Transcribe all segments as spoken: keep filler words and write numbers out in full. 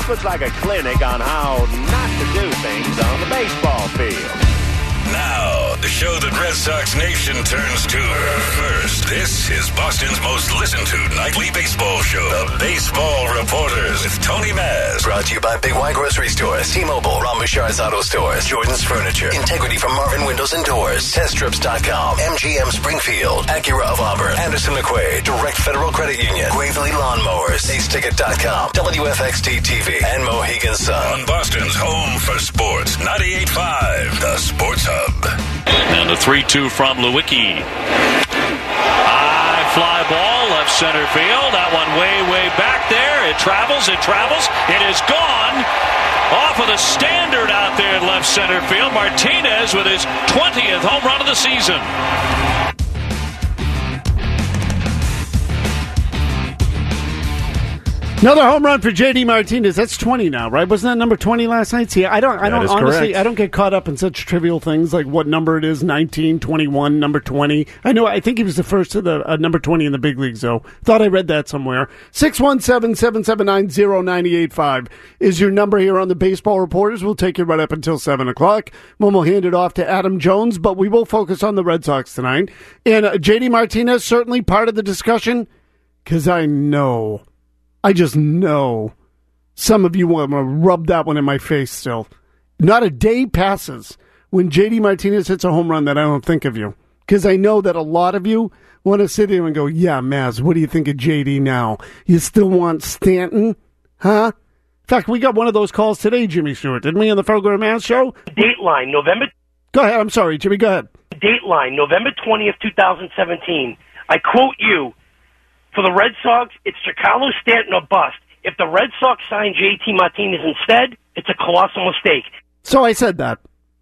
This looks like a clinic on how not to do things on the baseball field. Now, the show that Red Sox Nation turns to first. This is Boston's most listened to nightly baseball show, The Baseball Reporters with Tony Maz. Brought to you by Big Y Grocery Stores, T-Mobile, Ron Bouchard's Auto Stores, Jordan's Furniture, Integrity from Marvin Windows and Doors, Test Trips dot com, M G M Springfield, Acura of Auburn, Anderson McQuaid, Direct Federal Credit Union, Gravely Lawnmowers, Ace Ticket dot com, W F X T T V, and Mohegan Sun. On Boston's home for sports, ninety-eight point five, The Sports Hub. And the three two from Lewicki. High fly ball, left center field. That one way, way back there. It travels, it travels. It is gone. Off of the standard out there in left center field. Martinez with his twentieth home run of the season. Another home run for J D Martinez. That's twenty now, right? Wasn't that number twenty last night? See, I don't, I don't honestly, correct. I don't get caught up in such trivial things like what number it is, nineteen, twenty-one, number twenty. I know, I think he was the first to the uh, number twenty in the big leagues, though. Thought I read that somewhere. six one seven, seven seven nine, zero nine eight five is your number here on the Baseball Reporters. We'll take you right up until seven o'clock when we'll hand it off to Adam Jones, but we will focus on the Red Sox tonight. And uh, J D Martinez, certainly part of the discussion, because I know... I just know some of you want to rub that one in my face still. Not a day passes when J D Martinez hits a home run that I don't think of you. Because I know that a lot of you want to sit here and go, yeah, Maz, what do you think of J D now? You still want Stanton? Huh? In fact, we got one of those calls today, Jimmy Stewart, didn't we, on the Fogler and Maz show? Dateline, November... Go ahead, I'm sorry, Jimmy, go ahead. Dateline, November twentieth, twenty seventeen. I quote you, for the Red Sox, it's Giancarlo Stanton or bust. If the Red Sox sign J T Martinez instead, it's a colossal mistake. So I said that.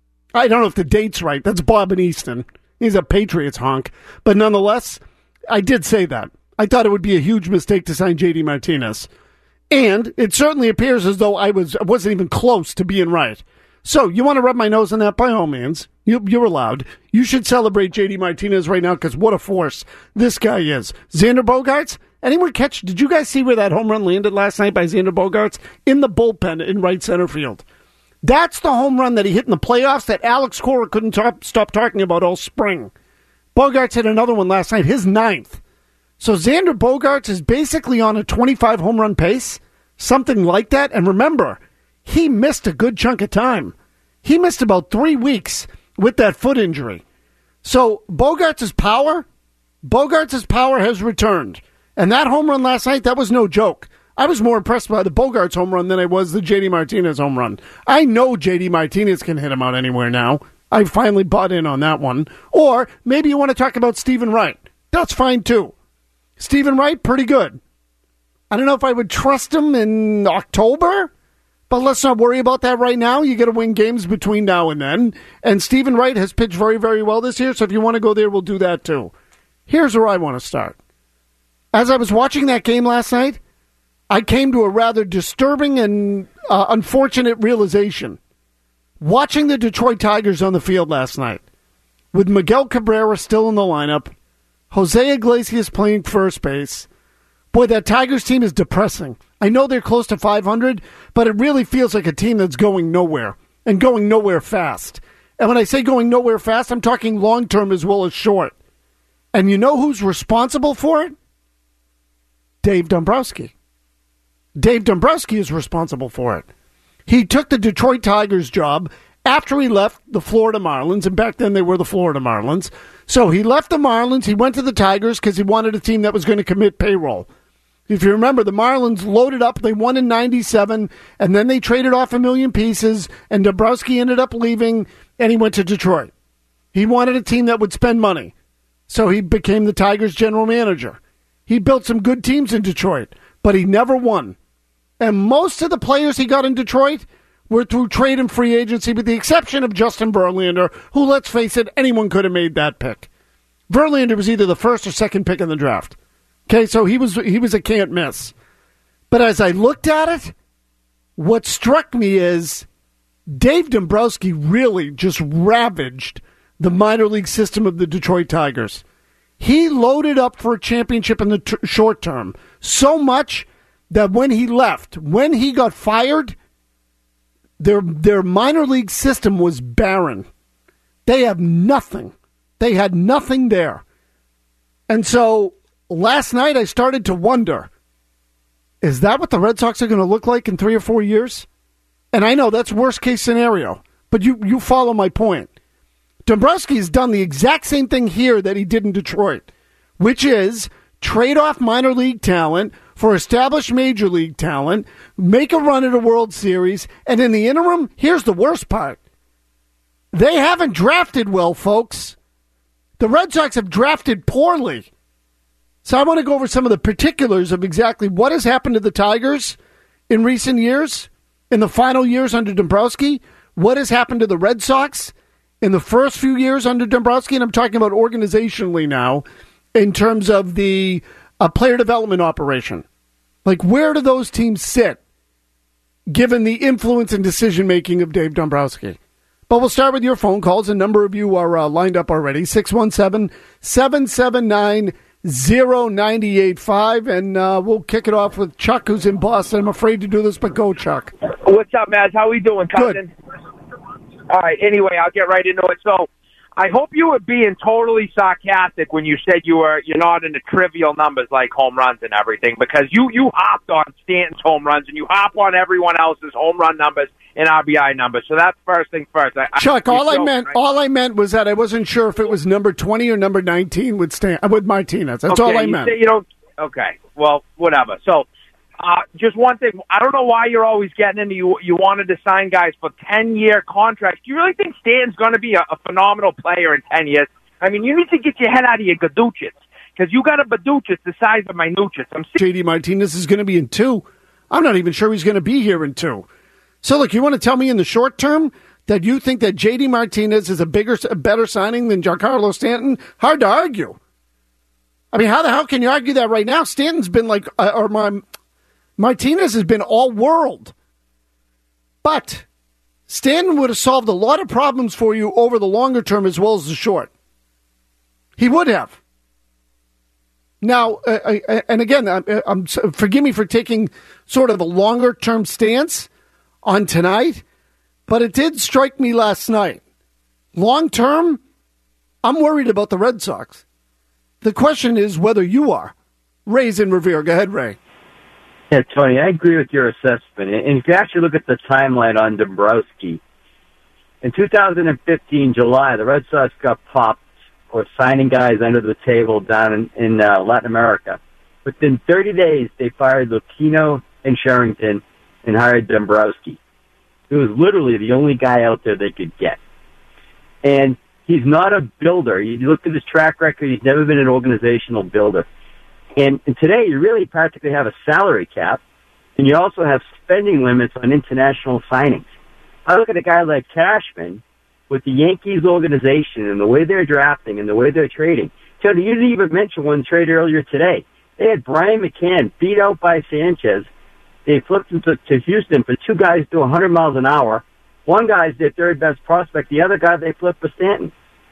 I don't know if the date's right. That's Bob and Easton. He's a Patriots honk. But nonetheless, I did say that. I thought it would be a huge mistake to sign J D Martinez. And it certainly appears as though I was, wasn't even close to being right. So you want to rub my nose in that? By all means. You, you're allowed. You should celebrate J D Martinez right now because what a force this guy is. Xander Bogaerts, anyone catch? Did you guys see where that home run landed last night by Xander Bogaerts? In the bullpen in right center field. That's the home run that he hit in the playoffs that Alex Cora couldn't top, stop talking about all spring. Bogaerts hit another one last night, his ninth. So Xander Bogaerts is basically on a twenty-five home run pace, something like that. And remember, he missed a good chunk of time. He missed about three weeks with that foot injury. So Bogaerts' power, Bogaerts' power has returned. And that home run last night, that was no joke. I was more impressed by the Bogaerts home run than I was the J D Martinez home run. I know J D Martinez can hit him out anywhere now. I finally bought in on that one. Or maybe you want to talk about Stephen Wright. That's fine too. Stephen Wright, pretty good. I don't know if I would trust him in October. But let's not worry about that right now. You got to win games between now and then. And Stephen Wright has pitched very, very well this year. So if you want to go there, we'll do that too. Here's where I want to start. As I was watching that game last night, I came to a rather disturbing and uh, unfortunate realization. Watching the Detroit Tigers on the field last night, with Miguel Cabrera still in the lineup, Jose Iglesias playing first base, boy, that Tigers team is depressing. I know they're close to five hundred, but it really feels like a team that's going nowhere, and going nowhere fast. And when I say going nowhere fast, I'm talking long-term as well as short. And you know who's responsible for it? Dave Dombrowski. Dave Dombrowski is responsible for it. He took the Detroit Tigers job after he left the Florida Marlins, and back then they were the Florida Marlins. So he left the Marlins, he went to the Tigers because he wanted a team that was going to commit payroll. If you remember, the Marlins loaded up, they won in ninety-seven, and then they traded off a million pieces, and Dombrowski ended up leaving, and he went to Detroit. He wanted a team that would spend money, so he became the Tigers general manager. He built some good teams in Detroit, but he never won. And most of the players he got in Detroit were through trade and free agency, with the exception of Justin Verlander, who, let's face it, anyone could have made that pick. Verlander was either the first or second pick in the draft. Okay, so he was he was a can't miss. But as I looked at it, what struck me is Dave Dombrowski really just ravaged the minor league system of the Detroit Tigers. He loaded up for a championship in the t- short term so much that when he left, when he got fired, their their minor league system was barren. They have nothing. They had nothing there. And so last night I started to wonder, is that what the Red Sox are going to look like in three or four years? And I know that's worst case scenario, but you, you follow my point. Dombrowski has done the exact same thing here that he did in Detroit, which is trade off minor league talent for established major league talent, make a run at a World Series, and in the interim, here's the worst part. They haven't drafted well, folks. The Red Sox have drafted poorly. So I want to go over some of the particulars of exactly what has happened to the Tigers in recent years, in the final years under Dombrowski, what has happened to the Red Sox in the first few years under Dombrowski, and I'm talking about organizationally now, in terms of the uh, player development operation. Like, where do those teams sit, given the influence and decision-making of Dave Dombrowski? But we'll start with your phone calls. A number of you are uh, lined up already. six one seven, seven seven nine, zero nine eight five, and uh, we'll kick it off with Chuck, who's in Boston. I'm afraid to do this, but go, Chuck. What's up, Maz? How we doing, cousin? Good. All right, anyway, I'll get right into it. So I hope you were being totally sarcastic when you said you were, you're not into trivial numbers like home runs and everything, because you, you hopped on Stanton's home runs and you hop on everyone else's home run numbers and R B I numbers. So that's first thing first. I, Chuck, I, all I joking, meant, right? all I meant was that I wasn't sure if it was number twenty or number nineteen with Stan, with Martinez. That's okay, all I you meant. Say you don't. Okay, well, whatever. So, uh, just one thing. I don't know why you're always getting into you. You wanted to sign guys for ten-year contracts. Do you really think Stanton's going to be a, a phenomenal player in ten years? I mean, you need to get your head out of your gaduchits, because you got a baduchits the size of my nuchits. I'm J D Martinez is going to be in two. I'm not even sure he's going to be here in two. So, look, you want to tell me in the short term that you think that J D Martinez is a bigger, a better signing than Giancarlo Stanton? Hard to argue. I mean, how the hell can you argue that right now? Stanton's been like, uh, or my, Martinez has been all world. But Stanton would have solved a lot of problems for you over the longer term as well as the short. He would have. Now, uh, I, and again, I'm, I'm, forgive me for taking sort of a longer term stance on tonight, but it did strike me last night. Long term, I'm worried about the Red Sox. The question is whether you are. Ray's in Revere. Go ahead, Ray. Yeah, Tony, I agree with your assessment. And if you actually look at the timeline on Dombrowski, in two thousand fifteen, July, the Red Sox got popped for signing guys under the table down in, in uh, Latin America. Within thirty days, they fired Lucchino and Sherrington and hired Dombrowski. He was literally the only guy out there they could get. And he's not a builder. You look at his track record, he's never been an organizational builder. And, and today, you really practically have a salary cap, and you also have spending limits on international signings. I look at a guy like Cashman with the Yankees organization and the way they're drafting and the way they're trading. Tony, you didn't even mention one trade earlier today. They had Brian McCann beat out by Sanchez. They flipped him to, to Houston for two guys to one hundred miles an hour. One guy's their third best prospect. The other guy they flipped for Stanton.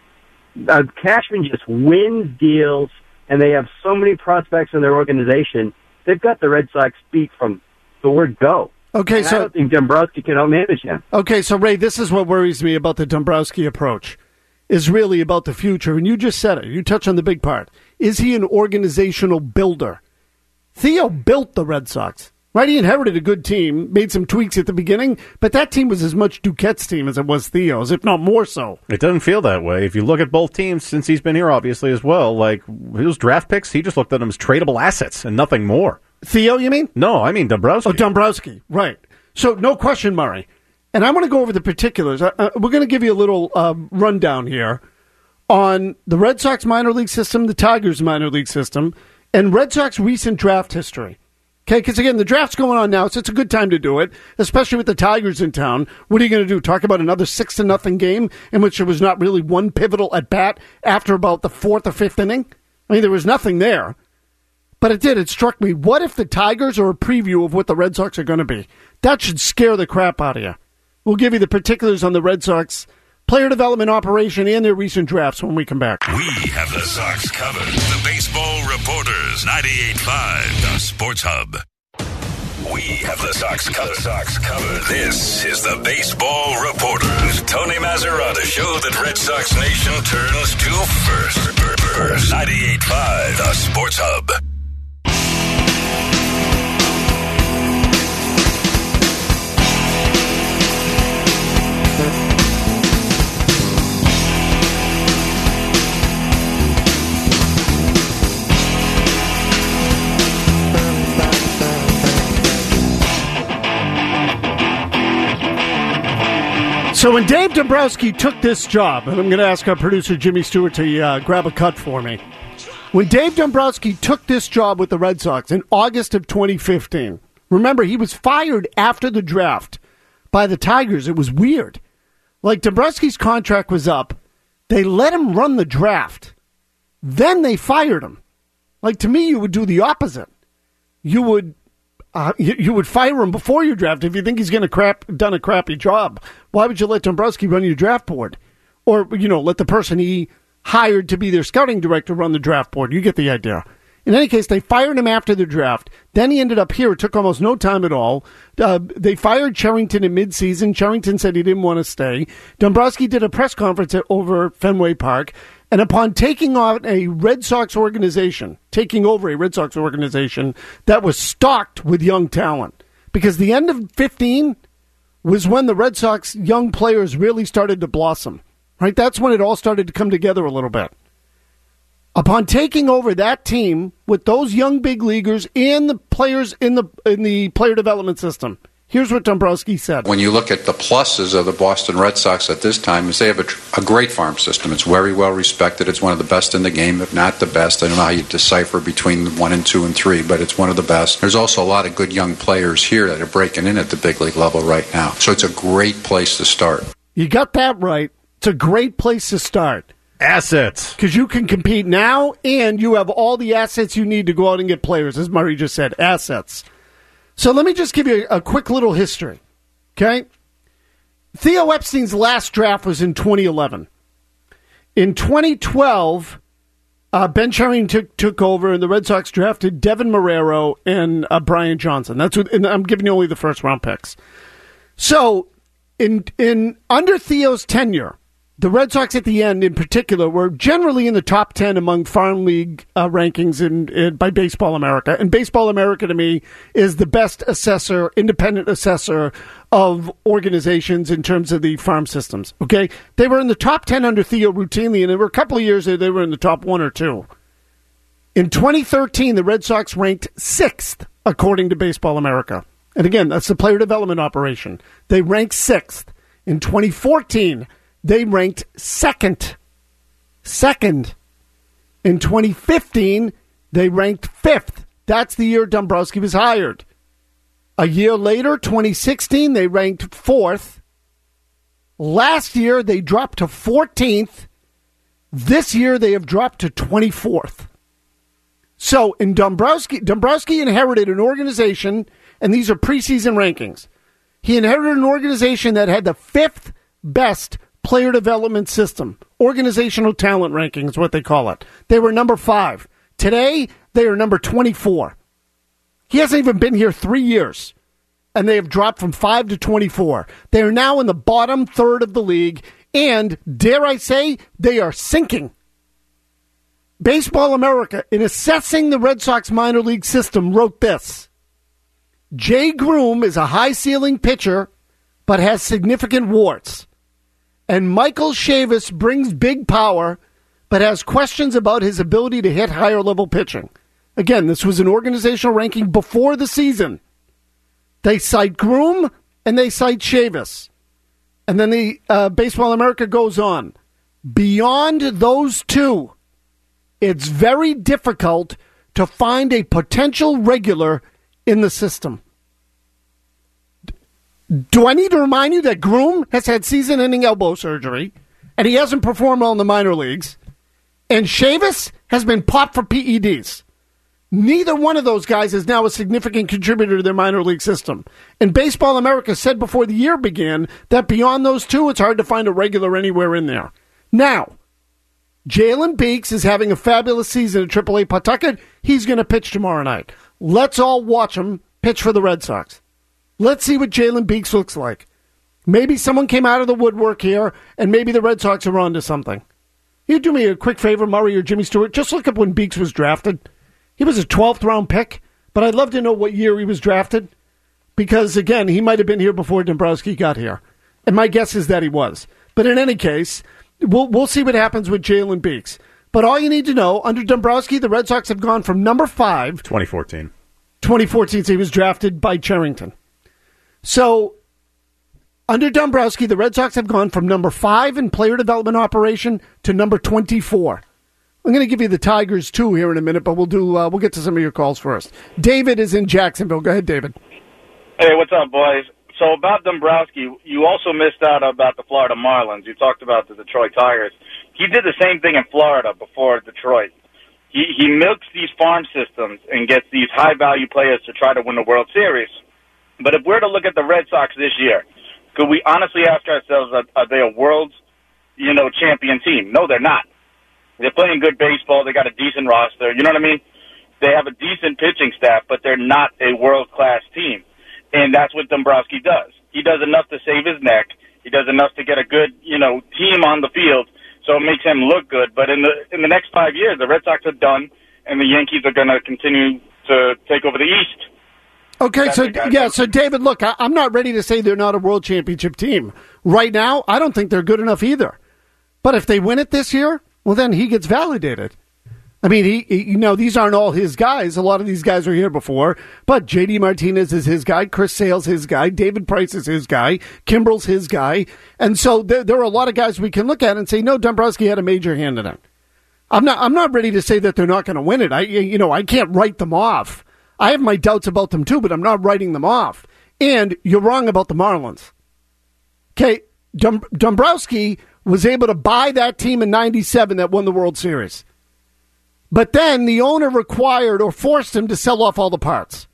Uh, Cashman just wins deals, and they have so many prospects in their organization. They've got the Red Sox beat from the word go. Okay, and so I don't think Dombrowski can outmanage him. Okay, so Ray, this is what worries me about the Dombrowski approach, is really about the future. And you just said it. You touched on the big part. Is he an organizational builder? Theo built the Red Sox. Right, he inherited a good team, made some tweaks at the beginning, but that team was as much Duquette's team as it was Theo's, if not more so. It doesn't feel that way. If you look at both teams, since he's been here, obviously, as well, like, those draft picks, he just looked at them as tradable assets and nothing more. Theo, you mean? No, I mean Dombrowski. Oh, Dombrowski, right. So, no question, Murray. And I want to go over the particulars. Uh, we're going to give you a little uh, rundown here on the Red Sox minor league system, the Tigers minor league system, and Red Sox recent draft history. Okay, because again, the draft's going on now, so it's a good time to do it, especially with the Tigers in town. What are you going to do? Talk about another six to nothing game in which there was not really one pivotal at bat after about the fourth or fifth inning? I mean, there was nothing there. But it did. It struck me. What if the Tigers are a preview of what the Red Sox are going to be? That should scare the crap out of you. We'll give you the particulars on the Red Sox player development operation and their recent drafts when we come back. We have the Sox covered. The Baseball Reporters, ninety-eight point five, the Sports Hub. We have the Sox covered. Sox covered. This is the Baseball Reporters. Tony Mazzarata show that Red Sox Nation turns to first. First. ninety-eight point five, the Sports Hub. So when Dave Dombrowski took this job, and I'm going to ask our producer Jimmy Stewart to uh, grab a cut for me. When Dave Dombrowski took this job with the Red Sox in August of twenty fifteen, remember, he was fired after the draft by the Tigers. It was weird. Like, Dombrowski's contract was up. They let him run the draft. Then they fired him. Like, to me, you would do the opposite. You would... Uh, you, you would fire him before your draft if you think he's going to crap done a crappy job. Why would you let Dombrowski run your draft board? Or, you know, let the person he hired to be their scouting director run the draft board. You get the idea. In any case, they fired him after the draft. Then he ended up here. It took almost no time at all. Uh, they fired Cherington in midseason. Cherington said he didn't want to stay. Dombrowski did a press conference at, over Fenway Park. And upon taking on a Red Sox organization, taking over a Red Sox organization that was stocked with young talent, because the end of fifteen was when the Red Sox young players really started to blossom, right? That's when it all started to come together a little bit. Upon taking over that team with those young big leaguers and the players in the in the player development system, here's what Dombrowski said. When you look at the pluses of the Boston Red Sox at this time, is they have a, a great farm system. It's very well respected. It's one of the best in the game, if not the best. I don't know how you decipher between one and two and three, but it's one of the best. There's also a lot of good young players here that are breaking in at the big league level right now. So it's a great place to start. You got that right. It's a great place to start. Assets. Because you can compete now, and you have all the assets you need to go out and get players, as Murray just said, assets. So let me just give you a, a quick little history, okay? Theo Epstein's last draft was in twenty eleven. In twenty twelve, uh, Ben Cherington took, took over, and the Red Sox drafted Devin Marrero and uh, Brian Johnson. That's what, and I'm giving you only the first round picks. So in in under Theo's tenure, the Red Sox at the end, in particular, were generally in the top ten among farm league uh, rankings in, in by Baseball America. And Baseball America, to me, is the best assessor, independent assessor of organizations in terms of the farm systems. Okay, they were in the top ten under Theo routinely, and there were a couple of years that they were in the top one or two. In twenty thirteen, the Red Sox ranked sixth according to Baseball America. And again, that's the player development operation. They ranked sixth. In twenty fourteen, they ranked second. Second. In twenty fifteen, they ranked fifth. That's the year Dombrowski was hired. A year later, twenty sixteen, they ranked fourth. Last year, they dropped to fourteenth. This year, they have dropped to twenty-fourth. So, in Dombrowski, Dombrowski inherited an organization, and these are preseason rankings. He inherited an organization that had the fifth best player development system. Organizational talent ranking is what they call it. They were number five. Today, they are number twenty-four. He hasn't even been here three years, and they have dropped from five to twenty-four. They are now in the bottom third of the league, and, dare I say, they are sinking. Baseball America, in assessing the Red Sox minor league system, wrote this. Jay Groom is a high-ceiling pitcher, but has significant warts. And Michael Chavis brings big power, but has questions about his ability to hit higher-level pitching. Again, this was an organizational ranking before the season. They cite Groom, and they cite Chavis. And then the uh, Baseball America goes on. Beyond those two, it's very difficult to find a potential regular in the system. Do I need to remind you that Groom has had season-ending elbow surgery, and he hasn't performed well in the minor leagues, and Chavis has been popped for P E Ds. Neither one of those guys is now a significant contributor to their minor league system. And Baseball America said before the year began that beyond those two, it's hard to find a regular anywhere in there. Now, Jalen Beeks is having a fabulous season at triple A Pawtucket. He's going to pitch tomorrow night. Let's all watch him pitch for the Red Sox. Let's see what Jalen Beeks looks like. Maybe someone came out of the woodwork here, and maybe the Red Sox are onto something. You do me a quick favor, Murray or Jimmy Stewart. Just look up when Beeks was drafted. He was a twelfth round pick, but I'd love to know what year he was drafted. Because, again, he might have been here before Dombrowski got here. And my guess is that he was. But in any case, we'll we'll see what happens with Jalen Beeks. But all you need to know, under Dombrowski, the Red Sox have gone from number five. twenty fourteen. twenty fourteen, so he was drafted by Cherington. So, under Dombrowski, the Red Sox have gone from number five in player development operation to number twenty-four. I'm going to give you the Tigers, too, here in a minute, but we'll do uh, we'll get to some of your calls first. David is in Jacksonville. Go ahead, David. Hey, what's up, boys? So about Dombrowski, you also missed out about the Florida Marlins. You talked about the Detroit Tigers. He did the same thing in Florida before Detroit. He he milks these farm systems and gets these high-value players to try to win the World Series. But if we're to look at the Red Sox this year, could we honestly ask ourselves, are, are they a world, you know, champion team? No, they're not. They're playing good baseball. They got a decent roster. You know what I mean? They have a decent pitching staff, but they're not a world-class team. And that's what Dombrowski does. He does enough to save his neck. He does enough to get a good, you know, team on the field, so it makes him look good. But in the in the next five years, the Red Sox are done, and the Yankees are going to continue to take over the East. Okay, so yeah, so David, look, I, I'm not ready to say they're not a world championship team. Right now, I don't think they're good enough either. But if they win it this year, well, then he gets validated. I mean, he, he you know, these aren't all his guys. A lot of these guys are here before. But J D Martinez is his guy. Chris Sale's his guy. David Price is his guy. Kimbrel's his guy. And so there, there are a lot of guys we can look at and say, no, Dombrowski had a major hand in it. I'm not, I'm not ready to say that they're not going to win it. I, you know, I can't write them off. I have my doubts about them too, but I'm not writing them off. And you're wrong about the Marlins. Okay, Dom- Dombrowski was able to buy that team in ninety-seven that won the World Series. But then the owner required or forced him to sell off all the parts.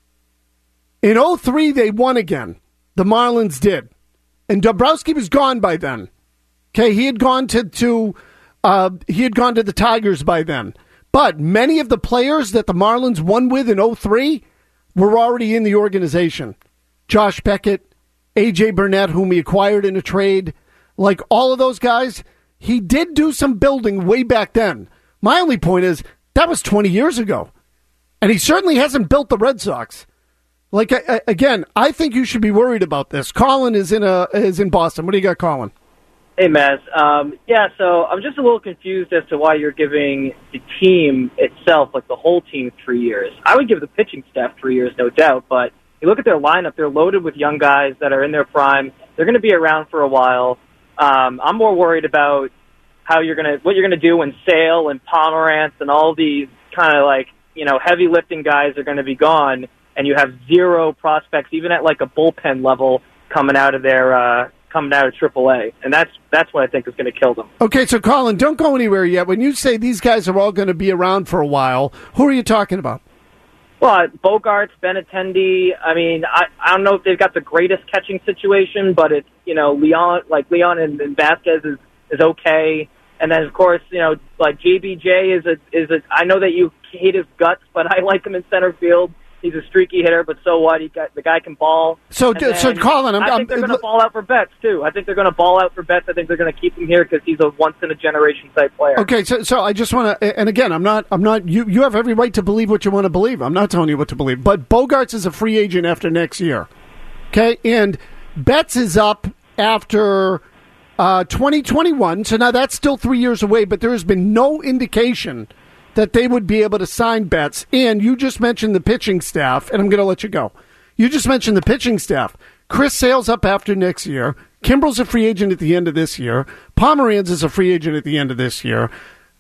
In oh three, they won again. The Marlins did. And Dombrowski was gone by then. Okay, he had gone to, to uh, he had gone to the Tigers by then. But many of the players that the Marlins won with in oh three were already in the organization. Josh Beckett, A J Burnett, whom he acquired in a trade. Like all of those guys, he did do some building way back then. My only point is, that was twenty years ago. And he certainly hasn't built the Red Sox. Like, I, again, I think you should be worried about this. Colin is in a, is in Boston. What do you got, Colin? Hey, Maz. Um, yeah, so I'm just a little confused as to why you're giving the team itself, like the whole team, three years. I would give the pitching staff three years, no doubt, but you look at their lineup, they're loaded with young guys that are in their prime. They're going to be around for a while. Um, I'm more worried about how you're going to, what you're going to do when Sale and Pomerantz and all these kind of like, you know, heavy lifting guys are going to be gone, and you have zero prospects, even at like a bullpen level, coming out of their, uh, coming out of triple A, and that's that's what I think is going to kill them. Okay, so Colin, don't go anywhere yet. When you say these guys are all going to be around for a while, who are you talking about? Well, Bogarts, Benintendi. I mean, I, I don't know if they've got the greatest catching situation, but it's, you know, Leon, like Leon and, and Vasquez is, is okay. And then, of course, you know, like J B J is a, is a, I know that you hate his guts, but I like him in center field. He's a streaky hitter, but so what? He got, the guy can ball. So, d- so Colin, I'm, I think they're going to ball out for Betts too. I think they're going to ball out for Betts. I think they're going to keep him here because he's a once in a generation type player. Okay, so so I just want to, and again, I'm not, I'm not. You you have every right to believe what you want to believe. I'm not telling you what to believe. But Bogarts is a free agent after next year. Okay, and Betts is up after uh, twenty twenty-one. So now that's still three years away. But there has been no indication that they would be able to sign Betts. And you just mentioned the pitching staff, and I'm going to let you go. You just mentioned the pitching staff. Chris Sale's up after next year. Kimbrel's a free agent at the end of this year. Pomeranz is a free agent at the end of this year.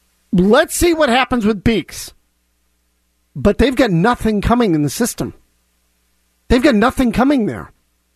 Let's see what happens with Beeks. But they've got nothing coming in the system. They've got nothing coming there.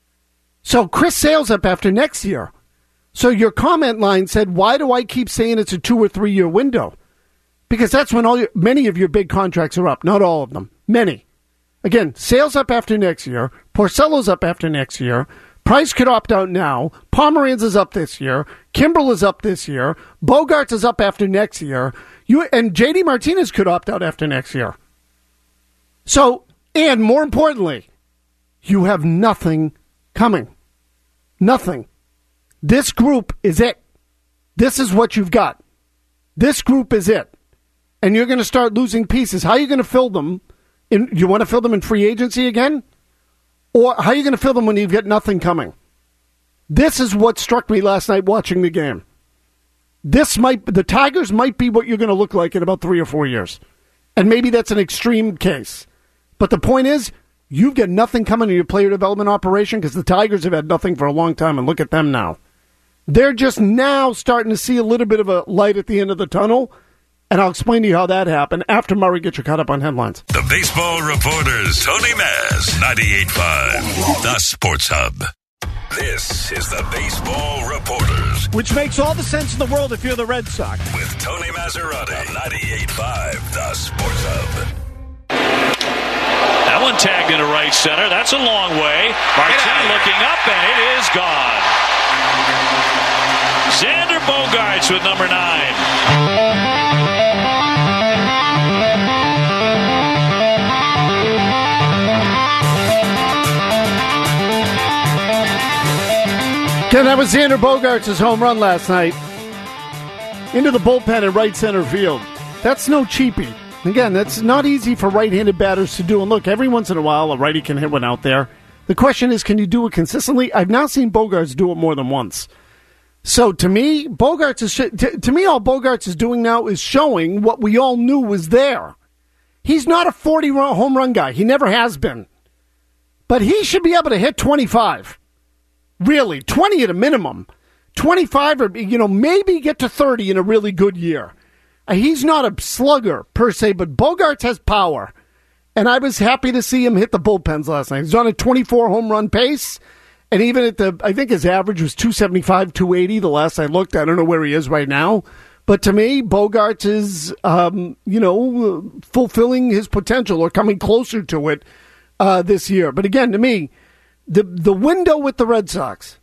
So Chris Sale's up after next year. So your comment line said, why do I keep saying it's a two- or three-year window? Because that's when all your, many of your big contracts are up. Not all of them. Many. Again, Sale's up after next year. Porcello's up after next year. Price could opt out now. Pomeranz is up this year. Kimbrel is up this year. Bogarts is up after next year. You and J D Martinez could opt out after next year. So, and more importantly, you have nothing coming. Nothing. This group is it. This is what you've got. This group is it. And you're going to start losing pieces. How are you going to fill them? In, you want to fill them in free agency again? Or how are you going to fill them when you've got nothing coming? This is what struck me last night watching the game. This might, the Tigers might be what you're going to look like in about three or four years. And maybe that's an extreme case. But the point is, you've got nothing coming in your player development operation because the Tigers have had nothing for a long time, and look at them now. They're just now starting to see a little bit of a light at the end of the tunnel, and I'll explain to you how that happened after Murray gets you caught up on headlines. The Baseball Reporters, Tony Maz, ninety-eight point five, The Sports Hub. This is the Baseball Reporters. Which makes all the sense in the world if you're the Red Sox. With Tony Maserati, ninety-eight point five, The Sports Hub. That one tagged into right center. That's a long way. Martin looking up, and it is gone. Xander Bogaerts with number nine. Ken, that was Xander Bogaerts' home run last night into the bullpen in right center field. That's no cheapie. Again, that's not easy for right-handed batters to do. And look, every once in a while, a righty can hit one out there. The question is, can you do it consistently? I've now seen Bogaerts do it more than once. So to me, Bogaerts is to, to me, all Bogaerts is doing now is showing what we all knew was there. He's not a forty home run guy. He never has been. But he should be able to hit twenty-five. Really, twenty at a minimum. twenty-five or, you know, maybe get to thirty in a really good year. Uh, he's not a slugger per se, but Bogaerts has power. And I was happy to see him hit the bullpens last night. He's on a twenty-four home run pace. And even at the, I think his average was two seventy-five, two eighty the last I looked. I don't know where he is right now. But to me, Bogaerts is, um, you know, fulfilling his potential or coming closer to it uh, this year. But again, to me, the the window with the Red Sox,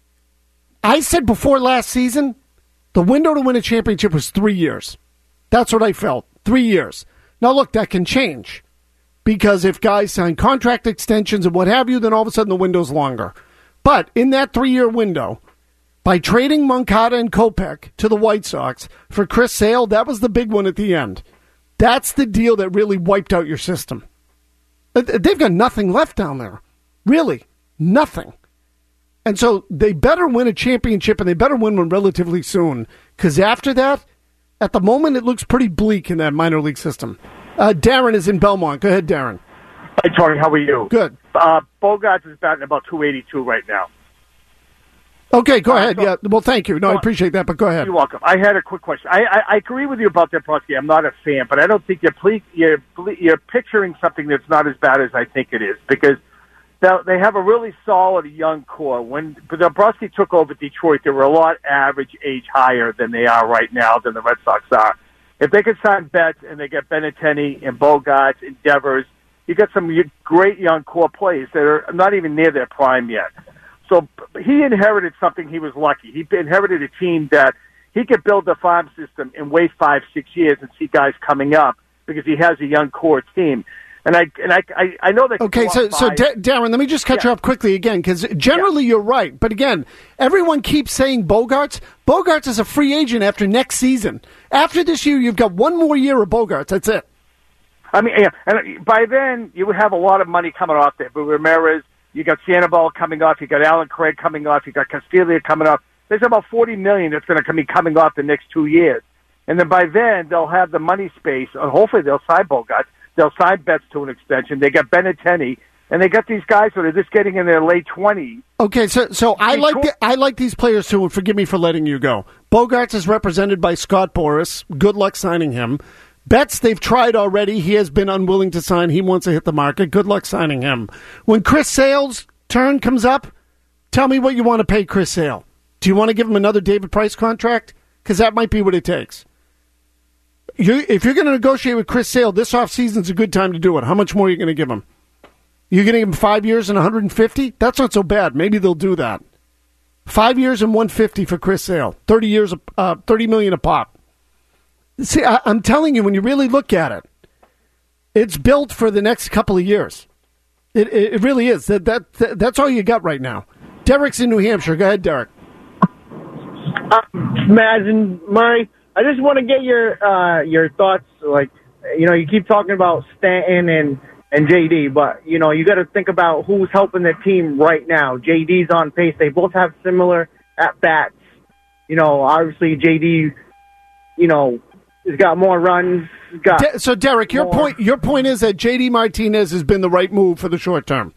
I said before last season, the window to win a championship was three years. That's what I felt, three years. Now, look, that can change. Because if guys sign contract extensions and what have you, then all of a sudden the window's longer. But in that three-year window, by trading Moncada and Kopech to the White Sox for Chris Sale, that was the big one at the end. That's the deal that really wiped out your system. They've got nothing left down there. Really, nothing. And so they better win a championship, and they better win one relatively soon. Because after that, at the moment, it looks pretty bleak in that minor league system. Uh, Darren is in Belmont. Go ahead, Darren. Hi, Tony. How are you? Good. Uh, Bogaerts is batting about two eighty-two right now. Okay, go uh, ahead. So, yeah. Well, thank you. No, well, I appreciate that, but go ahead. You're welcome. I had a quick question. I, I, I agree with you about Dombrowski. I'm not a fan, but I don't think you're, ple- you're, you're picturing something that's not as bad as I think it is, because they have a really solid young core. When Dombrowski took over Detroit, they were a lot average age higher than they are right now, than the Red Sox are. If they could sign Betts and they get Benintendi and Bogaerts and Devers, you got some great young core players that are not even near their prime yet. So he inherited something. He was lucky. He inherited a team that he could build the farm system and wait five, six years and see guys coming up because he has a young core team. And I and I I, I know that. Okay, so so D- Darren, let me just cut yeah. you off quickly again, because generally yeah. you're right, but again, everyone keeps saying Bogaerts. Bogaerts is a free agent after next season. After this year, you've got one more year of Bogaerts. That's it. I mean, yeah, and by then you would have a lot of money coming off there. But Ramirez, you got Sandoval coming off, you got Alan Craig coming off, you got Castiglia coming off. There's about forty million that's going to be coming off the next two years, and then by then they'll have the money space, and hopefully they'll sign Bogaerts. They'll sign Betts to an extension. They got Benintendi, and they got these guys that are just getting in their late twenties. Okay, so so I like the, I like these players too. And forgive me for letting you go. Bogaerts is represented by Scott Boras. Good luck signing him. Betts, they've tried already. He has been unwilling to sign. He wants to hit the market. Good luck signing him. When Chris Sale's turn comes up, tell me what you want to pay Chris Sale. Do you want to give him another David Price contract? Because that might be what it takes. You, if you're going to negotiate with Chris Sale, this offseason's a good time to do it. How much more are you going to give him? You're going to give him five years and one hundred fifty? That's not so bad. Maybe they'll do that. Five years and one hundred fifty for Chris Sale. Thirty years, uh, thirty million a pop. See, I, I'm telling you, when you really look at it, it's built for the next couple of years. It, it, it really is. That, that that That's all you got right now. Derek's in New Hampshire. Go ahead, Derek. Uh, Maz and Murray, I just want to get your uh, your thoughts. Like, you know, you keep talking about Stanton and, and J D, but, you know, you got to think about who's helping the team right now. J D's on pace. They both have similar at-bats. You know, obviously J D, you know, has got more runs. Got De- so, Derek, your more. point your point is that J D Martinez has been the right move for the short term.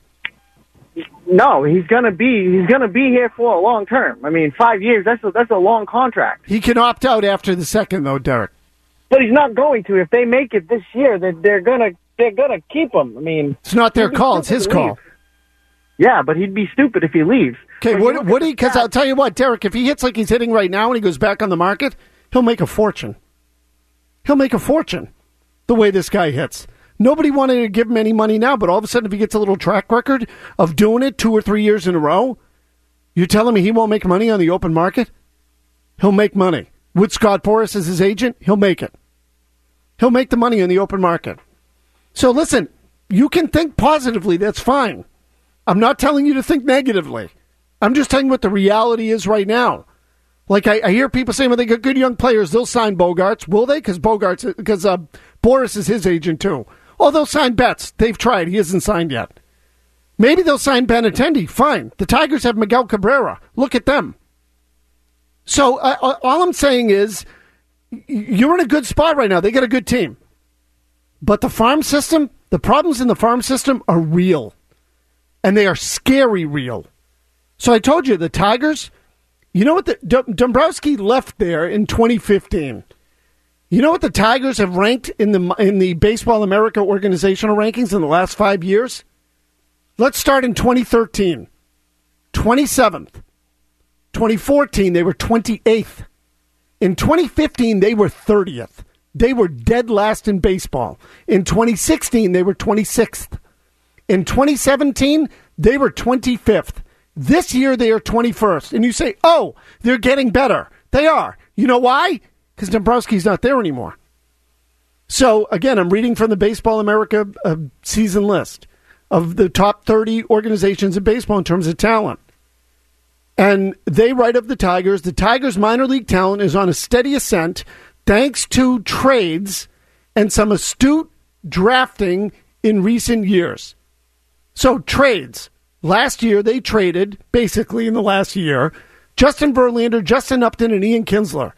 No, he's gonna be he's gonna be here for a long term. I mean, five years. That's a, that's a long contract. He can opt out after the second, though, Derek. But he's not going to. If they make it this year, they're, they're gonna they're gonna keep him. I mean, it's not their he'd be call; it's stupid his to call. leave. Yeah, but he'd be stupid if he leaves. Okay, But you what look what at he? the Because stats- I'll tell you what, Derek. If he hits like he's hitting right now and he goes back on the market, he'll make a fortune. He'll make a fortune. The way this guy hits. Nobody wanted to give him any money now, but all of a sudden, if he gets a little track record of doing it two or three years in a row, you're telling me he won't make money on the open market? He'll make money. With Scott Boras as his agent, he'll make it. He'll make the money on the open market. So listen, you can think positively. That's fine. I'm not telling you to think negatively. I'm just telling you what the reality is right now. Like I, I hear people saying, when they get good young players, they'll sign Bogarts. Will they? Because Bogarts, because uh, Boras is his agent too. Oh, they'll sign Betts. They've tried. He hasn't signed yet. Maybe they'll sign Benintendi. Fine. The Tigers have Miguel Cabrera. Look at them. So uh, all I'm saying is, you're in a good spot right now. They got a good team. But the farm system, the problems in the farm system are real. And they are scary real. So I told you, the Tigers, you know what? The, D- Dombrowski left there in twenty fifteen. You know what the Tigers have ranked in the in the Baseball America organizational rankings in the last five years? Let's start in twenty thirteen. twenty-seventh. twenty fourteen, they were twenty-eighth. In twenty fifteen, they were thirtieth. They were dead last in baseball. In twenty sixteen, they were twenty-sixth. In twenty seventeen, they were twenty-fifth. This year, they are twenty-first. And you say, oh, they're getting better. They are. You know why? Because Dombrowski's not there anymore. So, again, I'm reading from the Baseball America uh, season list of the top thirty organizations in baseball in terms of talent. And they write of the Tigers, the Tigers' minor league talent is on a steady ascent thanks to trades and some astute drafting in recent years. So, trades. Last year, they traded, basically in the last year, Justin Verlander, Justin Upton, and Ian Kinsler.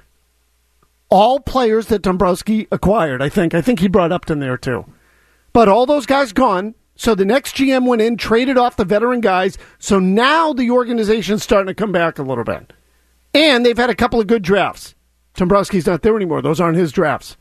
All players that Dombrowski acquired, I think. I think he brought Upton there, too. But all those guys gone, so the next G M went in, traded off the veteran guys, so now the organization's starting to come back a little bit. And they've had a couple of good drafts. Dombrowski's not there anymore. Those aren't his drafts.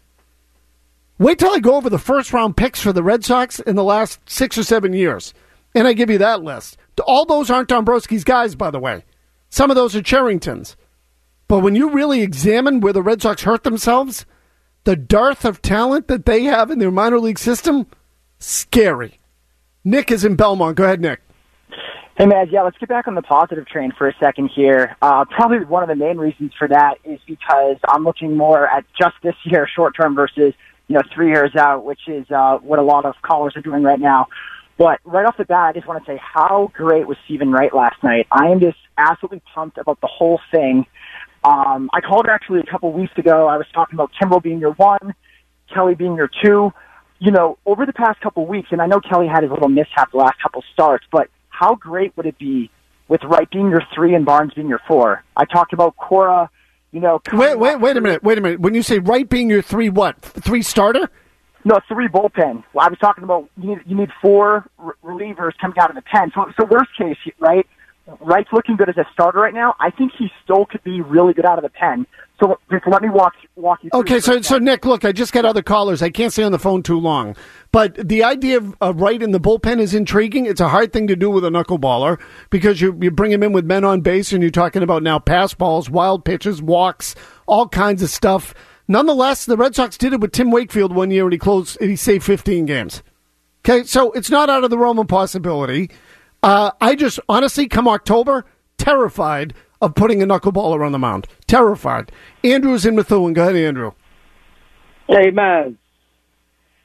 Wait till I go over the first-round picks for the Red Sox in the last six or seven years, and I give you that list. All those aren't Dombrowski's guys, by the way. Some of those are Cherrington's. But when you really examine where the Red Sox hurt themselves, the dearth of talent that they have in their minor league system, scary. Nick is in Belmont. Go ahead, Nick. Hey, Maz, yeah, let's get back on the positive train for a second here. Uh, probably one of the main reasons for that is because I'm looking more at just this year, short-term, versus, you know, three years out, which is uh, what a lot of callers are doing right now. But right off the bat, I just want to say how great was Stephen Wright last night. I am just absolutely pumped about the whole thing. Um, I called actually a couple weeks ago. I was talking about Kimbrel being your one, Kelly being your two. You know, over the past couple weeks, and I know Kelly had his little mishap the last couple starts, but how great would it be with Wright being your three and Barnes being your four? I talked about Cora, you know. Wait, wait, wait a minute. Wait a minute. When you say Wright being your three, what? Three starter? No, three bullpen. Well, I was talking about you need you need four re- relievers coming out of the pen. So, so worst case, right? Wright's looking good as a starter right now. I think he still could be really good out of the pen. So just let me walk walk you through. Okay, so so Nick, look, I just got other callers. I can't stay on the phone too long. But the idea of uh, Wright in the bullpen is intriguing. It's a hard thing to do with a knuckleballer because you you bring him in with men on base and you're talking about now pass balls, wild pitches, walks, all kinds of stuff. Nonetheless, the Red Sox did it with Tim Wakefield one year and he closed and he saved fifteen games. Okay, so it's not out of the realm of possibility. Uh, I just, honestly, come October, terrified of putting a knuckleballer on the mound. Terrified. Andrew's in Methuen. Go ahead, Andrew. Hey, man.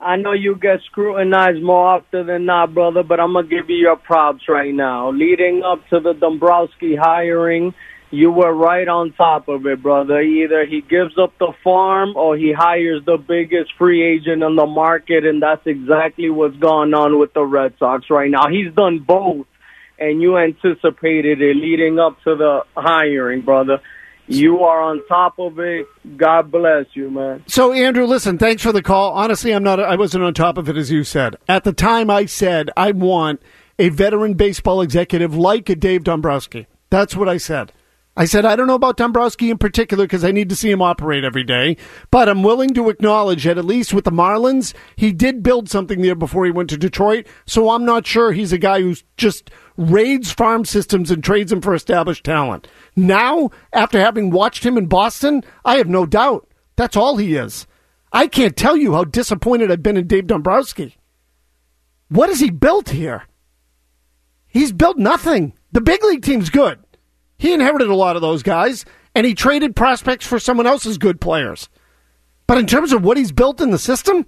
I know you get scrutinized more often than not, brother, but I'm going to give you your props right now. Leading up to the Dombrowski hiring, you were right on top of it, brother. Either he gives up the farm or he hires the biggest free agent on the market, and that's exactly what's going on with the Red Sox right now. He's done both, and you anticipated it leading up to the hiring, brother. You are on top of it. God bless you, man. So, Andrew, listen, thanks for the call. Honestly, I'm not. I wasn't on top of it, as you said. At the time, I said I want a veteran baseball executive like a Dave Dombrowski. That's what I said. I said, I don't know about Dombrowski in particular because I need to see him operate every day, but I'm willing to acknowledge that at least with the Marlins, he did build something there before he went to Detroit, so I'm not sure he's a guy who's just raids farm systems and trades them for established talent. Now, after having watched him in Boston, I have no doubt that's all he is. I can't tell you how disappointed I've been in Dave Dombrowski. What has he built here? He's built nothing. The big league team's good. He inherited a lot of those guys, and he traded prospects for someone else's good players. But in terms of what he's built in the system,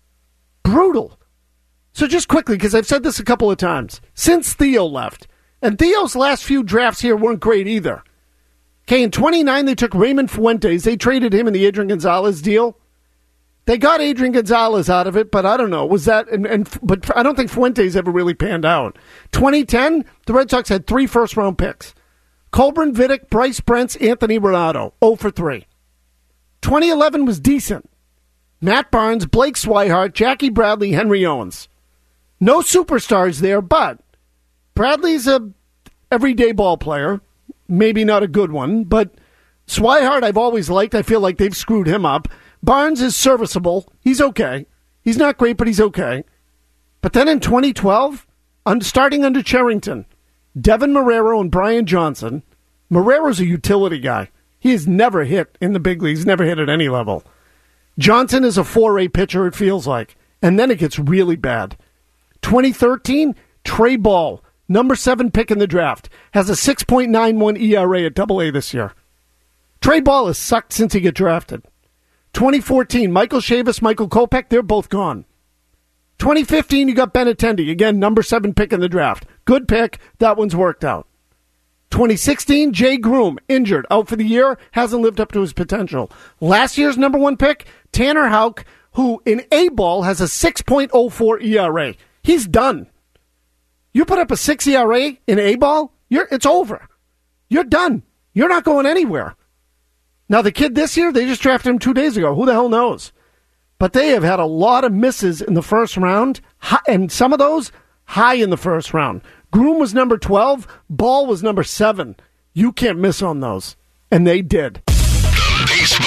brutal. So just quickly, because I've said this a couple of times, since Theo left, and Theo's last few drafts here weren't great either. Okay, in twenty-nine, they took Raymond Fuentes. They traded him in the Adrian Gonzalez deal. They got Adrian Gonzalez out of it, but I don't know. Was that? And, and but I don't think Fuentes ever really panned out. twenty ten, the Red Sox had three first-round picks. Colburn, Vidic, Bryce Brents, Anthony Renato, oh for three. twenty eleven was decent. Matt Barnes, Blake Swihart, Jackie Bradley, Henry Owens. No superstars there, but Bradley's a everyday ball player. Maybe not a good one, but Swihart I've always liked. I feel like they've screwed him up. Barnes is serviceable. He's okay. He's not great, but he's okay. But then in twenty twelve, starting under Cherington, Devin Marrero and Brian Johnson. Marrero's a utility guy. He has never hit in the big leagues, never hit at any level. Johnson is a four A pitcher, it feels like. And then it gets really bad. twenty thirteen, Trey Ball, number seven pick in the draft, has a six point nine one E R A at double A this year. Trey Ball has sucked since he got drafted. twenty fourteen, Michael Chavis, Michael Kopech, they're both gone. twenty fifteen, you got Benintendi, again, number seven pick in the draft. Good pick. That one's worked out. twenty sixteen, Jay Groom, injured, out for the year, hasn't lived up to his potential. Last year's number one pick, Tanner Houck, who in A-ball has a six point oh four E R A. He's done. You put up a six E R A in A-ball, you're, it's over. You're done. You're not going anywhere. Now, the kid this year, they just drafted him two days ago. Who the hell knows? But they have had a lot of misses in the first round, and some of those high in the first round. Groom was number twelve. Ball was number seven. You can't miss on those. And they did. The Baseball